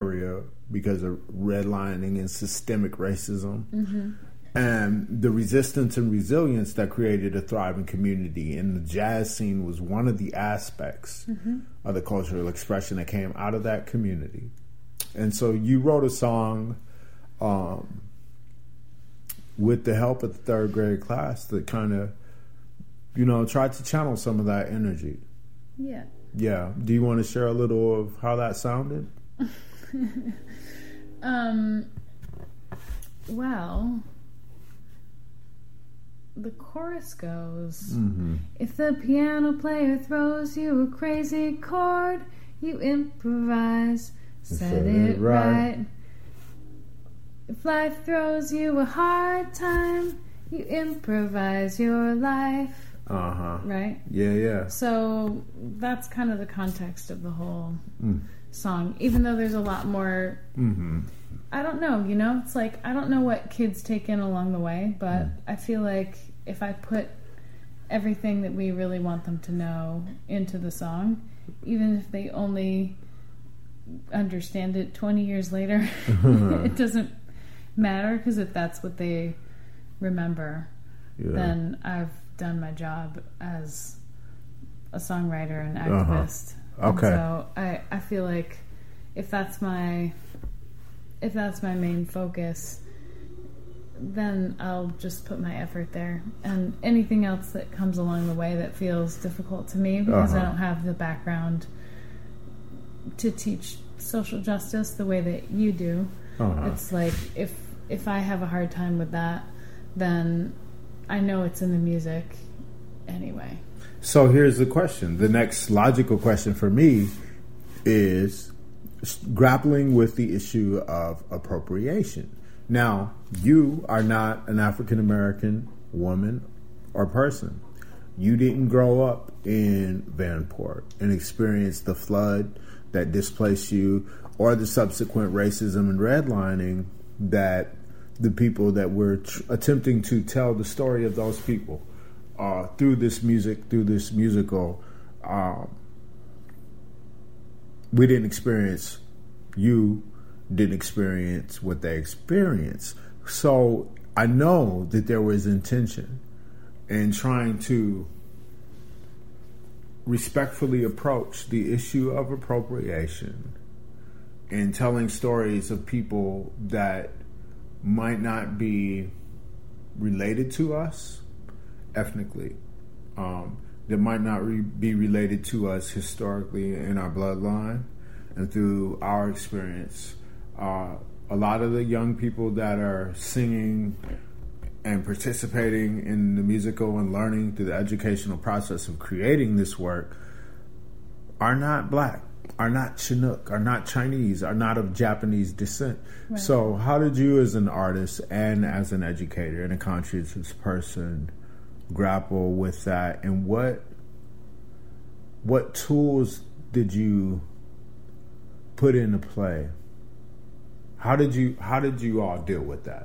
area because of redlining and systemic racism. And the resistance and resilience that created a thriving community. And the jazz scene was one of the aspects of the cultural expression that came out of that community. And so you wrote a song with the help of the third grade class that kind of, tried to channel some of that energy. Yeah. Yeah. Do you want to share a little of how that sounded? Well, the chorus goes, if the piano player throws you a crazy chord, you improvise, set it right. If life throws you a hard time, you improvise your life. Right? Yeah. So that's kind of the context of the whole song, even though there's a lot more. I don't know, it's like, I don't know what kids take in along the way, but I feel like if I put everything that we really want them to know into the song, even if they only understand it 20 years later, it doesn't matter, because if that's what they remember, then I've done my job as a songwriter and activist. Okay. And so I feel like if that's my main focus, then I'll just put my effort there. And anything else that comes along the way that feels difficult to me, because I don't have the background to teach social justice the way that you do. It's like, if I have a hard time with that, then I know it's in the music anyway. So here's the question. The next logical question for me is grappling with the issue of appropriation. Now, you are not an African American woman or person. You didn't grow up in Vanport and experience the flood that displaced you, or the subsequent racism and redlining that the people that were attempting to tell the story of those people through this musical, we didn't experience. You didn't experience what they experienced. So I know that there was intention in trying to respectfully approach the issue of appropriation and telling stories of people that might not be related to us ethnically, that might not be related to us historically in our bloodline and through our experience. A lot of the young people that are singing and participating in the musical and learning through the educational process of creating this work are not black, are not Chinook, are not Chinese, are not of Japanese descent. Right. So how did you as an artist and as an educator and a conscientious person grapple with that, and what tools did you put into play? How did you all deal with that?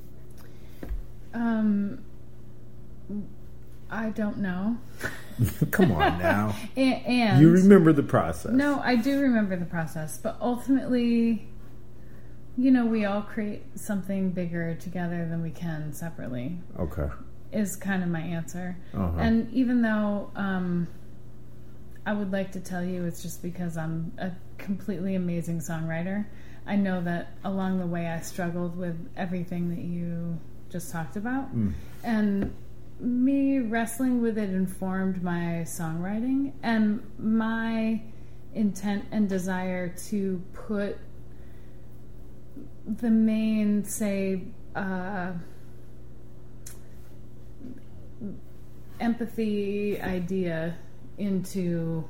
I don't know. Come on now. and you remember the process. No, I do remember the process, but ultimately, we all create something bigger together than we can separately. Okay. Is kind of my answer. And even though I would like to tell you it's just because I'm a completely amazing songwriter, I know that along the way I struggled with everything that you just talked about. And me wrestling with it informed my songwriting and my intent and desire to put the main, say, empathy idea into,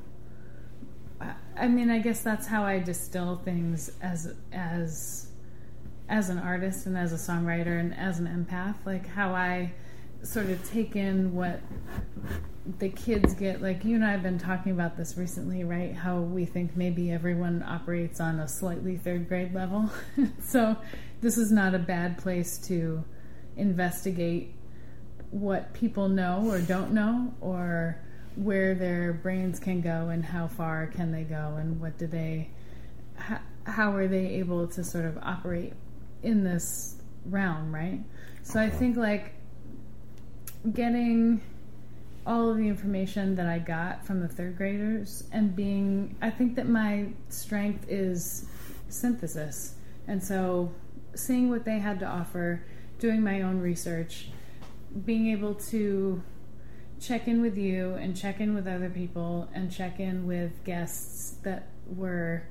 I guess that's how I distill things as an artist and as a songwriter and as an empath, like how I sort of take in what the kids get. Like you and I have been talking about this recently, right? How we think maybe everyone operates on a slightly third grade level. So this is not a bad place to investigate what people know or don't know, or where their brains can go and how far can they go, and what do they how are they able to sort of operate in this realm, right? So I think like getting all of the information that I got from the third graders and I think that my strength is synthesis. And so seeing what they had to offer, doing my own research, being able to check in with you and check in with other people and check in with guests that were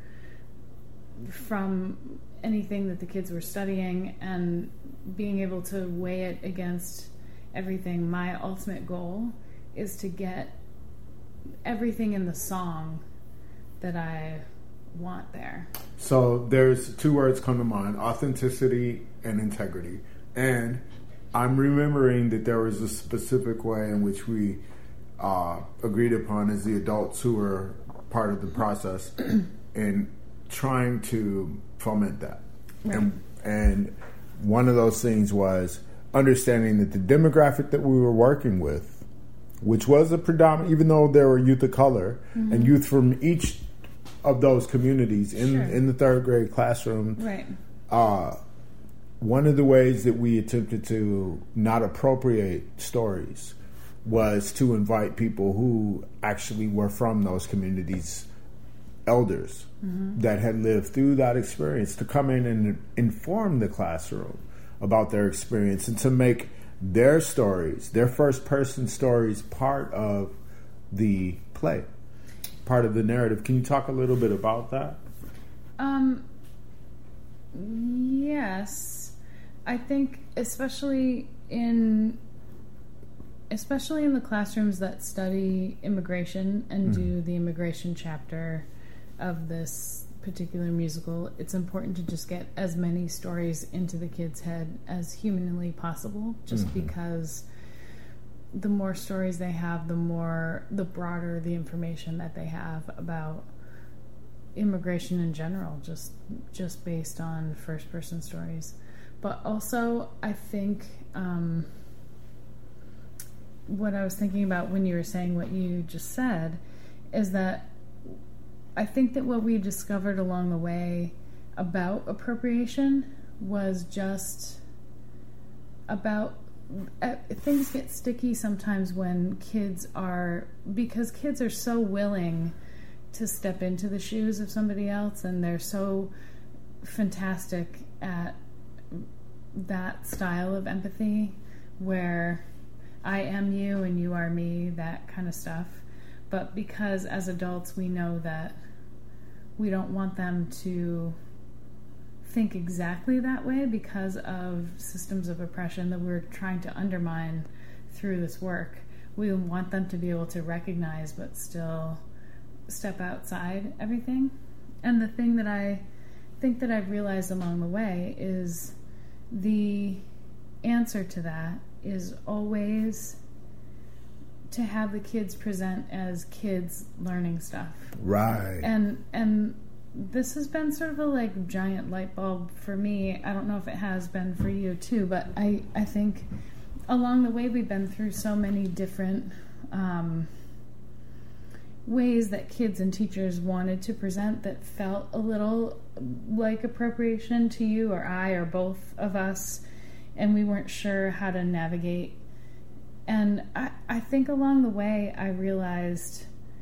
from anything that the kids were studying and being able to weigh it against everything. My ultimate goal is to get everything in the song that I want there. So there's two words come to mind: authenticity and integrity. And I'm remembering that there was a specific way in which we agreed upon as the adults who were part of the process in trying to foment that. Right. And one of those things was understanding that the demographic that we were working with, which was a predominant, even though there were youth of color and youth from each of those communities in the third grade classroom, right. One of the ways that we attempted to not appropriate stories was to invite people who actually were from those communities, elders that had lived through that experience, to come in and inform the classroom about their experience and to make their stories, their first person stories, part of the play, part of the narrative. Can you talk a little bit about that? Yes. I think especially in the classrooms that study immigration and do the immigration chapter of this particular musical, it's important to just get as many stories into the kids' head as humanly possible, just because the more stories they have, the broader the information that they have about immigration in general, just based on first person stories. But also, I think what I was thinking about when you were saying what you just said is that I think that what we discovered along the way about appropriation was just about things get sticky sometimes when because kids are so willing to step into the shoes of somebody else, and they're so fantastic at that style of empathy where I am you and you are me, that kind of stuff. But because as adults we know that we don't want them to think exactly that way because of systems of oppression that we're trying to undermine through this work, we want them to be able to recognize but still step outside everything. And the thing that I think that I've realized along the way is the answer to that is always to have the kids present as kids learning stuff. Right. And this has been sort of a like giant light bulb for me. I don't know if it has been for you too, but I think along the way we've been through so many different ways that kids and teachers wanted to present that felt a little like appropriation to you or I or both of us, and we weren't sure how to navigate. And I think along the way I realized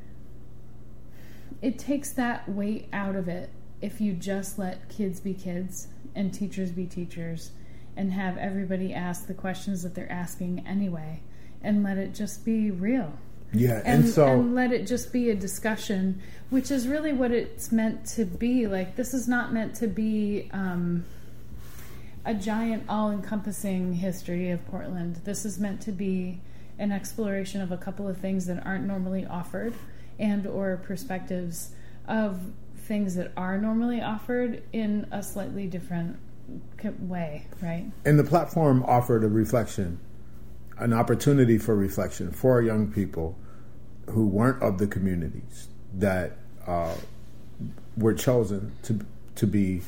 it takes that weight out of it if you just let kids be kids and teachers be teachers and have everybody ask the questions that they're asking anyway and let it just be real. Yeah, and let it just be a discussion, which is really what it's meant to be. Like, this is not meant to be a giant all-encompassing history of Portland. This is meant to be an exploration of a couple of things that aren't normally offered and or perspectives of things that are normally offered in a slightly different way, right? And the platform offered a reflection, an opportunity for reflection for young people who weren't of the communities that were chosen to be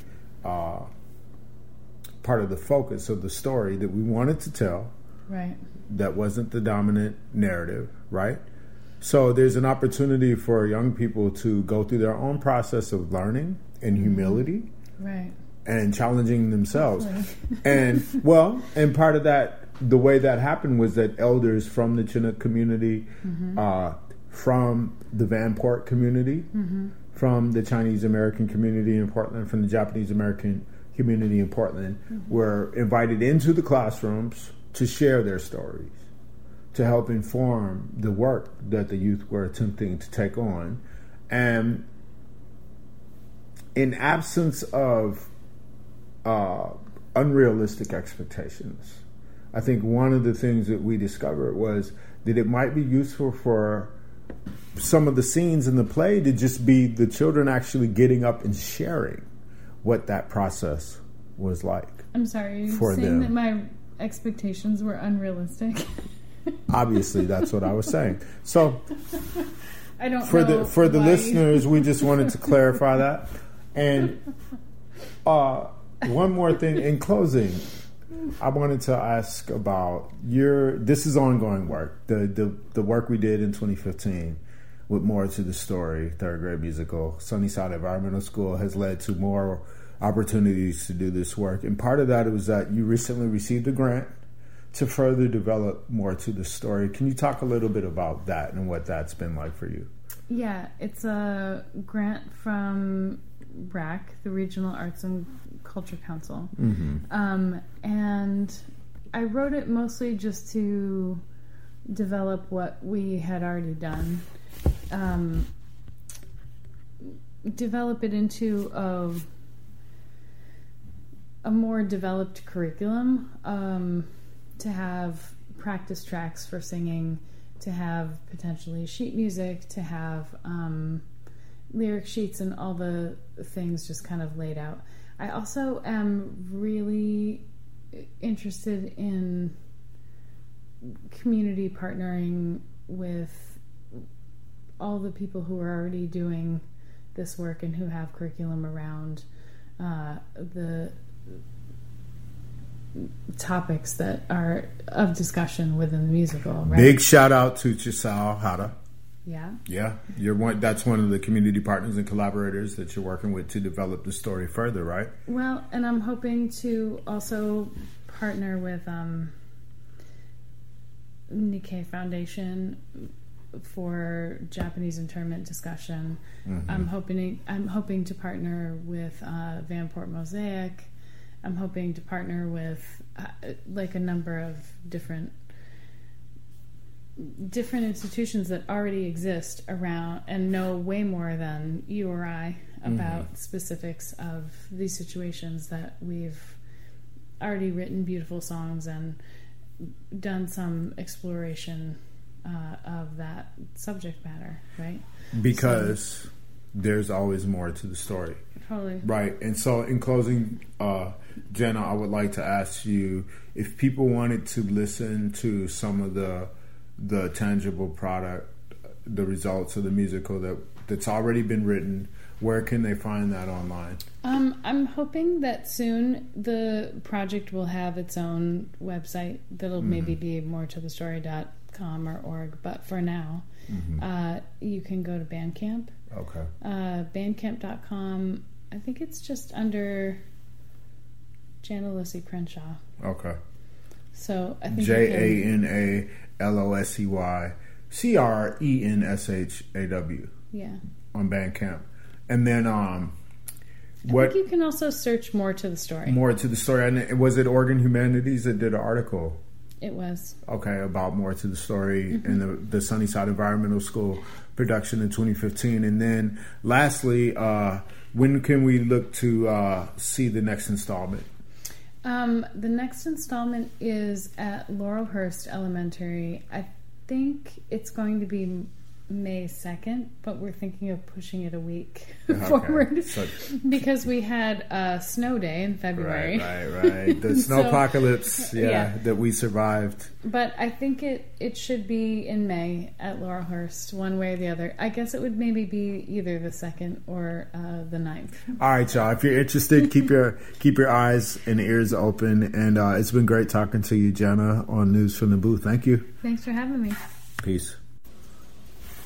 part of the focus of the story that we wanted to tell. Right. That wasn't the dominant narrative, right? So there's an opportunity for young people to go through their own process of learning and humility, right, and challenging themselves. Hopefully. And part of that, the way that happened was that elders from the Chinook community, from the Vanport community, from the Chinese American community in Portland, from the Japanese American community in Portland, were invited into the classrooms to share their stories, to help inform the work that the youth were attempting to take on. And in absence of unrealistic expectations, I think one of the things that we discovered was that it might be useful for some of the scenes in the play to just be the children actually getting up and sharing what that process was like. I'm sorry, are you for saying them. that my expectations were unrealistic? Obviously, that's what I was saying. So I don't for know the for the why. listeners, we just wanted to clarify that. And one more thing in closing, I wanted to ask about this is ongoing work. The work we did in 2015 with More to the Story, third grade musical, Sunnyside Environmental School, has led to more opportunities to do this work. And part of that was that you recently received a grant to further develop More to the Story. Can you talk a little bit about that and what that's been like for you? Yeah, it's a grant from RAC, the Regional Arts and Culture Council. And I wrote it mostly just to develop what we had already done. Develop it into a more developed curriculum, to have practice tracks for singing, to have potentially sheet music, to have lyric sheets and all the things just kind of laid out. I also am really interested in community partnering with all the people who are already doing this work and who have curriculum around the topics that are of discussion within the musical. Right? Big shout out to Chisao Hara. Yeah. That's one of the community partners and collaborators that you're working with to develop the story further, right? Well, and I'm hoping to also partner with Nikkei Foundation for Japanese internment discussion. I'm hoping to partner with Vanport Mosaic. I'm hoping to partner with like a number of different institutions that already exist around and know way more than you or I about specifics of these situations, that we've already written beautiful songs and done some exploration of that subject matter, right? Because there's always more to the story. Totally. Right. And so in closing, Jenna, I would like to ask you, if people wanted to listen to some of the tangible product, the results of the musical that's already been written, where can they find that online? I'm hoping that soon the project will have its own website that'll maybe be moretothestory.com or org, but for now, you can go to Bandcamp. Okay. Bandcamp.com. I think it's just under Jana Lissy Crenshaw. Okay. So I think JANALOSSYCRENSHAW. Yeah. On Bandcamp. And then I think you can also search More to the Story. More to the Story. And was it Oregon Humanities that did an article? It was. Okay, about More to the Story and the Sunnyside Environmental School production in 2015. And then lastly, when can we look to see the next installment? The next installment is at Laurelhurst Elementary. I think it's going to be May 2nd, but we're thinking of pushing it a week forward because we had a snow day in February. Right. The snowpocalypse, that we survived. But I think it should be in May at Laurelhurst, one way or the other. I guess it would maybe be either the 2nd or the 9th. All right, y'all. If you're interested, keep your eyes and ears open. And it's been great talking to you, Jenna, on News from the Booth. Thank you. Thanks for having me. Peace.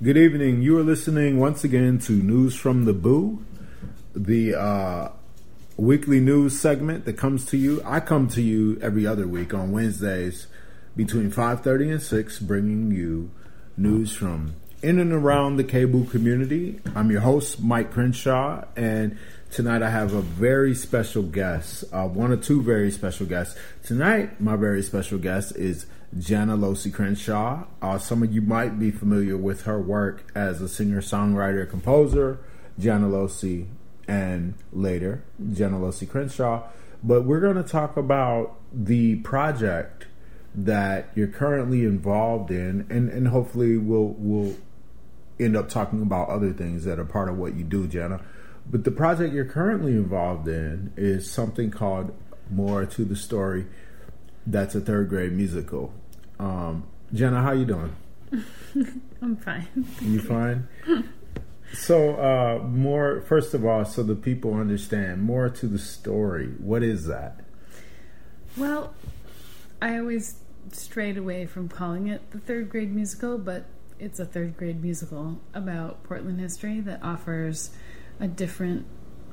Good evening. You are listening once again to News from the Boo, the weekly news segment that comes to you. I come to you every other week on Wednesdays between 5:30 and 6, bringing you news from in and around the KBOO community. I'm your host, Mike Crenshaw, and tonight I have a very special guest, one or two very special guests. Tonight, my very special guest is Jana Losi Crenshaw. Some of you might be familiar with her work as a singer-songwriter, composer, Jana Losi, and later Jana Losi Crenshaw. But we're going to talk about the project that you're currently involved in, and hopefully we'll end up talking about other things that are part of what you do, Jana. But the project you're currently involved in is something called More to the Story. That's a third grade musical. Jana, how you doing? I'm fine. You fine? So, first of all, so the people understand, More to the Story. What is that? Well, I always strayed away from calling it the third grade musical, but it's a third grade musical about Portland history that offers a different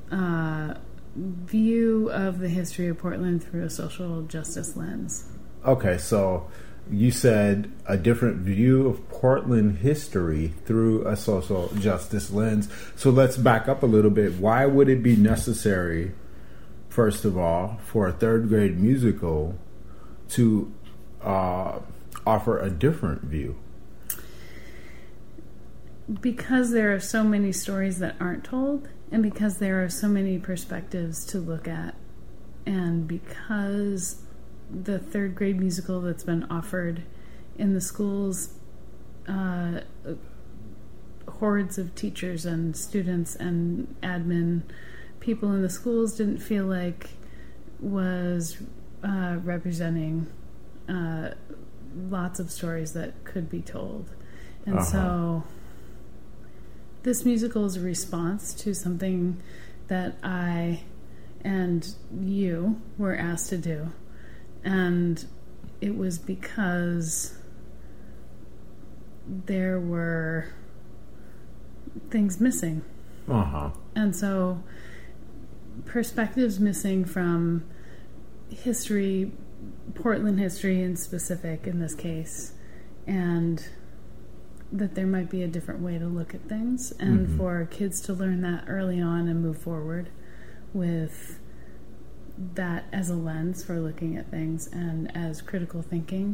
view of the history of Portland through a social justice lens. Okay, so you said a different view of Portland history through a social justice lens. So let's back up a little bit. Why would it be necessary, first of all, for a third grade musical to offer a different view? Because there are so many stories that aren't told, and because there are so many perspectives to look at, and because the third grade musical that's been offered in the schools, hordes of teachers and students and admin people in the schools didn't feel like was representing lots of stories that could be told. And so this musical is a response to something that I and you were asked to do. And it was because there were things missing. And so perspectives missing from history, Portland history in specific in this case, and that there might be a different way to look at things, and for kids to learn that early on and move forward with that as a lens for looking at things and as critical thinking.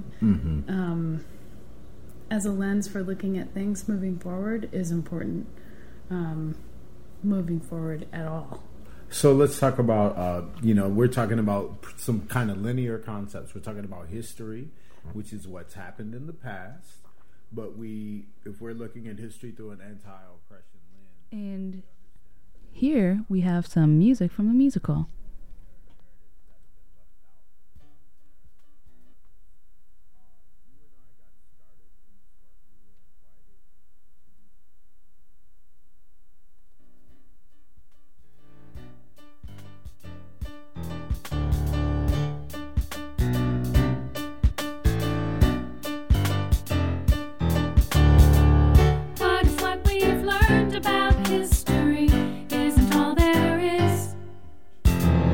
As a lens for looking at things moving forward is important, moving forward at all. So let's talk about, we're talking about some kind of linear concepts. We're talking about history, which is what's happened in the past. But if we're looking at history through an anti-oppression lens. And here we have some music from the musical. About history isn't all there is.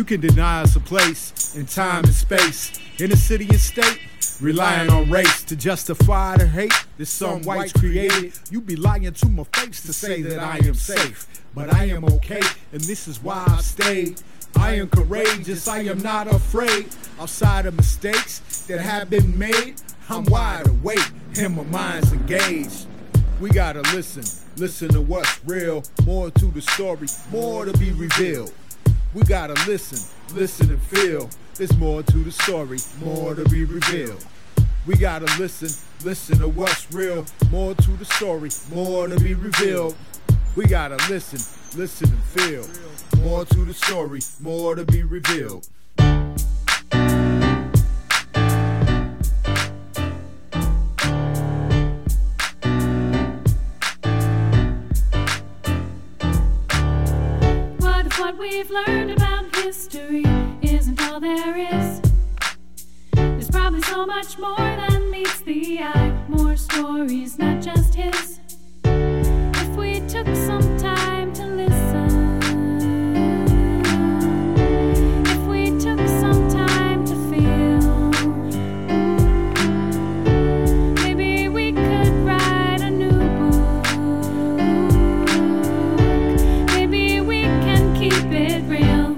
can deny us a place in time and space, in a city and state, relying on race to justify the hate that some whites created. You be lying to my face to say that I am safe, but I am okay, and this is why I stayed. I am courageous, I am not afraid. Outside of mistakes that have been made, I'm wide awake and my mind's engaged. We gotta listen to what's real. More to the story, more to be revealed. We gotta listen and feel. There's more to the story, more to be revealed. We gotta listen to what's real. More to the story, more to be revealed. We gotta listen and feel. More to the story, more to be revealed. What we've learned about history isn't all there is. There's probably so much more than meets the eye. More stories, not just his. If we took some time to listen, if we took some time to feel, maybe we could write a new book. Maybe we can keep it real.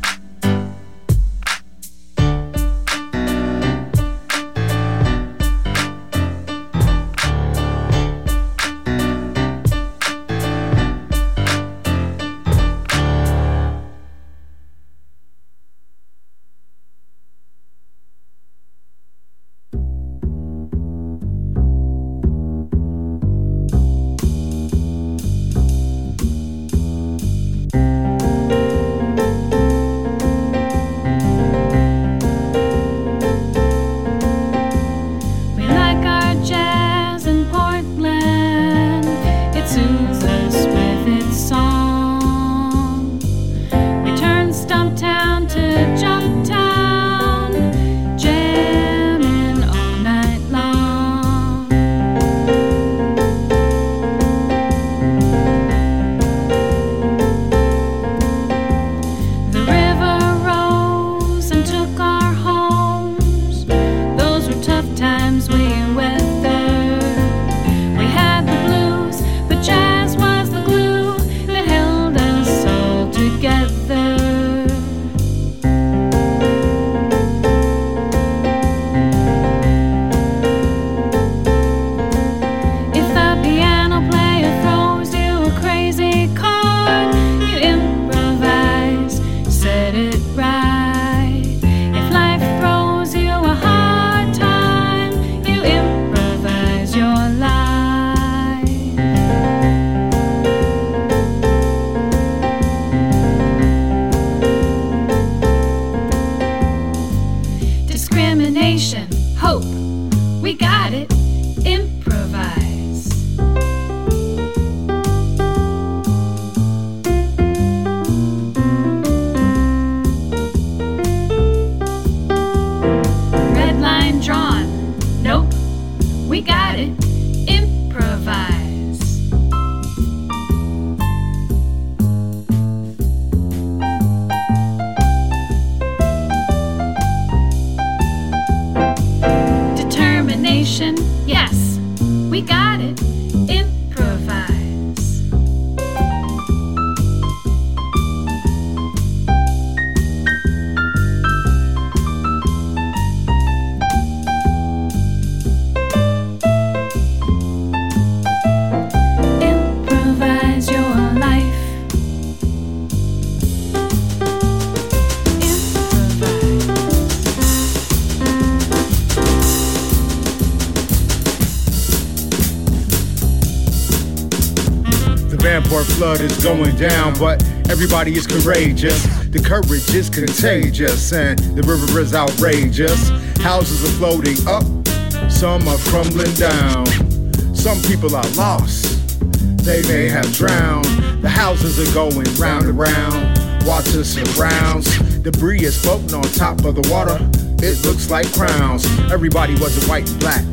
Vanport flood is going down, but everybody is courageous. The courage is contagious, and the river is outrageous. Houses are floating up, some are crumbling down. Some people are lost, they may have drowned. The houses are going round and round. Water surrounds, debris is floating on top of the water. It looks like crowns. Everybody wasn't white and black.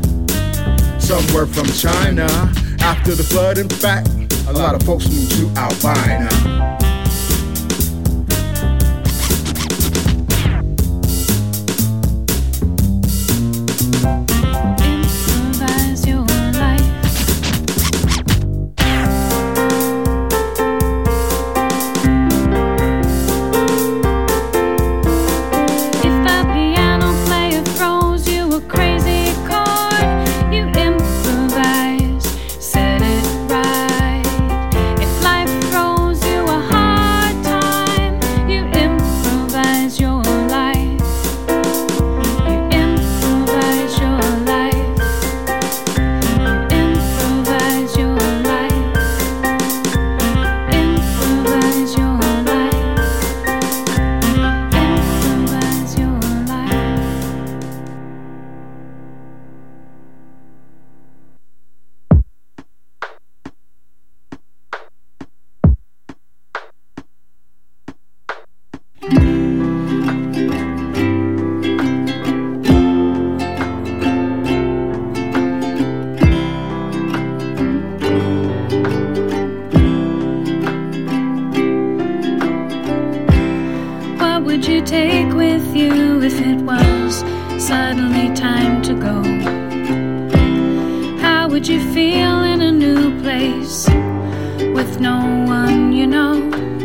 Some were from China. After the flood, in fact, a lot of folks moved to Albina. only time to go. How would you feel in a new place with no one you know?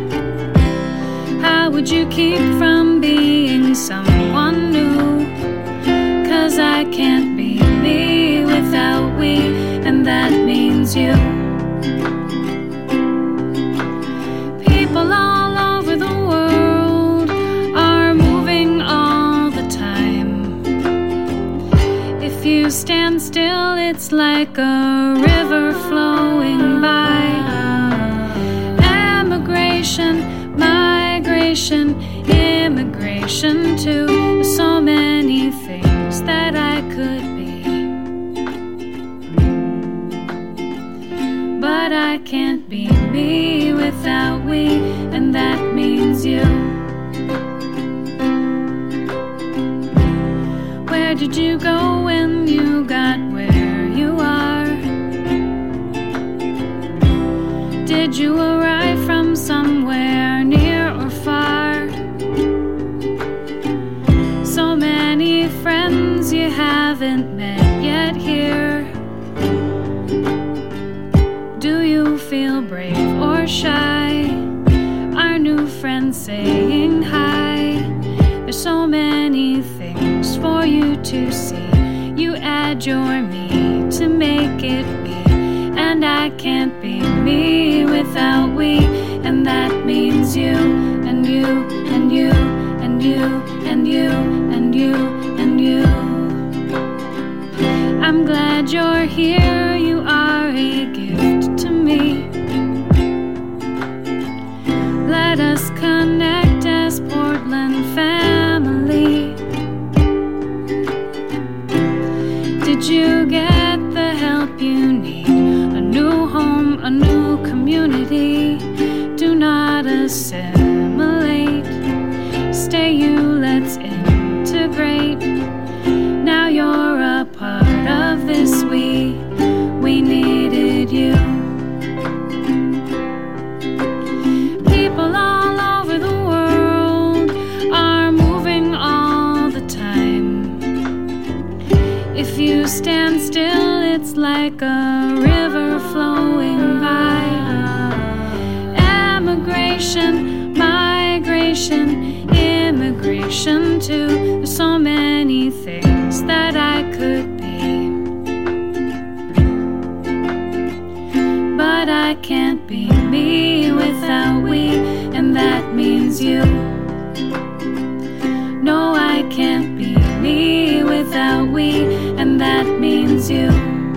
How would you keep from being someone new? 'Cause I can't be me without we, and that means you. People all over the world are moving all the time. If you stand still, it's like a river flowing by. Emigration, migration, immigration too. There's so many things that I could be, but I can't be me without we, and that means you. Where did you go when you got where you are? Did you arrive from somewhere near or far? So many friends you haven't met yet here. Do you feel brave or shy? Our new friends saying hi. There's so many things for you to see. You add your me to make it me, and I can't be me without we, and that means you, and you, and you, and you, and you, and you, and you. I'm glad you're here, you are a gift to me. Let us connect as Portland family. Did you get the help you need? A new home, a new community. Do not assimilate. Stay you, let's integrate. Now you're a part of this we needed you. People all over the world are moving all the time. If you stand still, it's like a river flowing by. Emigration, migration, immigration too. There's so many things that I could be, but I can't be me without we, and that means you. No, I can't be me without we, and that means you.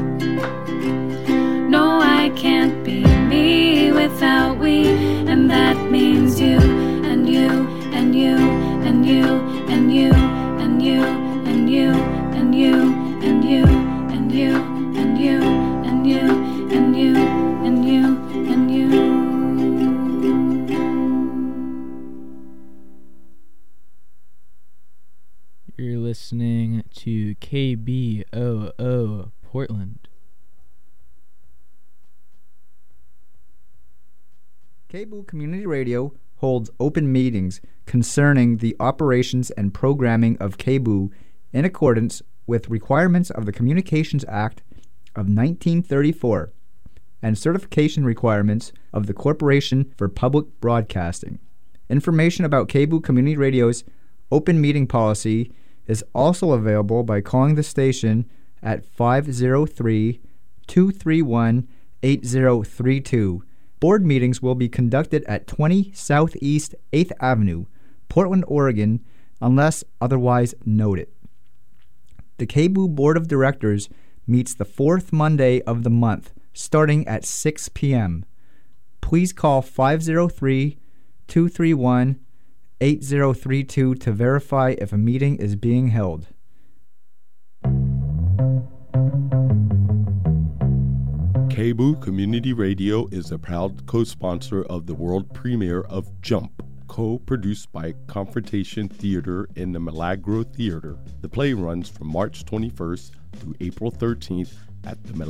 No, I can't be me without we, and that means you, and you, and you, and you, and you, and you, and you, and you, and you, and you, and you, and you, and you, and you, and you. You're listening to KBOO Portland. KBOO Community Radio holds open meetings concerning the operations and programming of KBOO in accordance with requirements of the Communications Act of 1934 and certification requirements of the Corporation for Public Broadcasting. Information about KBOO Community Radio's open meeting policy is also available by calling the station at 503-231-8032. Board meetings will be conducted at 20 Southeast 8th Avenue, Portland, Oregon, unless otherwise noted. The KBOO Board of Directors meets the fourth Monday of the month, starting at 6 p.m. Please call 503-231-8032 to verify if a meeting is being held. KBOO Community Radio is a proud co-sponsor of the world premiere of Jump, co-produced by Confrontation Theater and the Milagro Theater. The play runs from March 21st through April 13th at the